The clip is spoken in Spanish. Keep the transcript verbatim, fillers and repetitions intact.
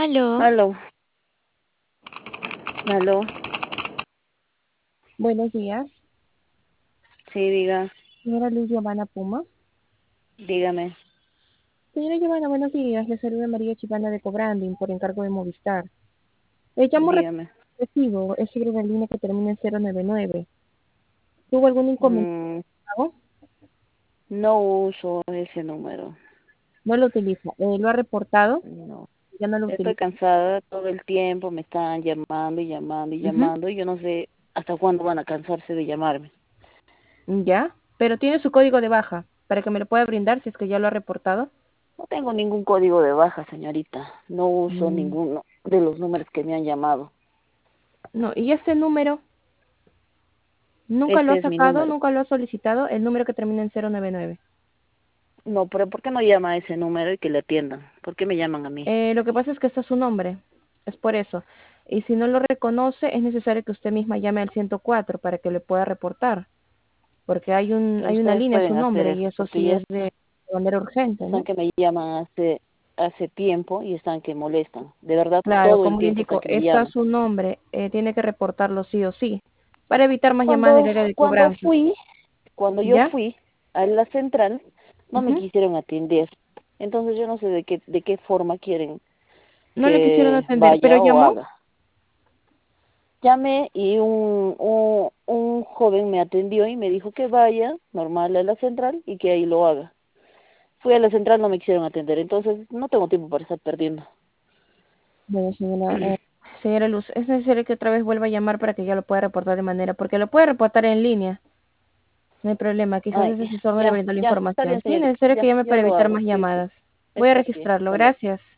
Aló, Aló, aló, Buenos días, sí, diga, señora Luz Giovanna Puma. dígame, Señora Giovanna, buenos días. Le saluda María Chivana de Cobranding por encargo de Movistar. Le llamo dígame. recibo, es sobre la línea que termina en cero nueve nueve. ¿Tuvo algún inconveniente? Mm, no uso ese número, No lo utiliza. Eh, ¿Lo ha reportado? no. Ya no lo Estoy utiliza. cansada todo el tiempo, me están llamando y llamando y Ujú. llamando y yo no sé hasta cuándo van a cansarse de llamarme. Ya, pero tiene su código de baja para que me lo pueda brindar si es que ya lo ha reportado. No tengo ningún código de baja, señorita, no uso Mm, ninguno de los números que me han llamado. No, y este número, ¿nunca lo Este ha es mi sacado, número. nunca lo ha solicitado? El número que termina en cero nueve nueve. No, pero ¿por qué no llama a ese número y que le atiendan? ¿Por qué me llaman a mí? Eh, lo que pasa es que está su nombre, es por eso. Y si no lo reconoce, es necesario que usted misma llame al ciento cuatro para que le pueda reportar, porque hay un Pero hay una ustedes línea a su pueden hacer nombre y eso, eso porque sí ya es de, de manera urgente, están ¿no? que me llaman hace hace tiempo y están que molestan. De verdad, Claro, todo el como le tiempo están indico, que me está a llaman. su nombre, eh, tiene que reportarlo sí o sí, para evitar más llamadas Cuando del área de cuando cobranza. fui, cuando yo ¿Ya? fui a la central, no me Ujú. quisieron atender. Entonces yo no sé de qué de qué forma quieren No le quisieron que atender, pero vaya o llamó. haga. Llamé y un, un un joven me atendió y me dijo que vaya normal a la central y que ahí lo haga. Fui a la central, no me quisieron atender, entonces no tengo tiempo para estar perdiendo. Bueno, señora, eh, señora Luz, es necesario que otra vez vuelva a llamar para que ya lo pueda reportar de manera, porque lo puede reportar en línea. No hay problema, quizás Ay, ese asesor no le ya, brindó la ya, está información. bien, Sí, es señorita, necesario que ya, llame yo para lo evitar hago, más sí, sí, llamadas. Voy a está bien, registrarlo, hasta luego. gracias.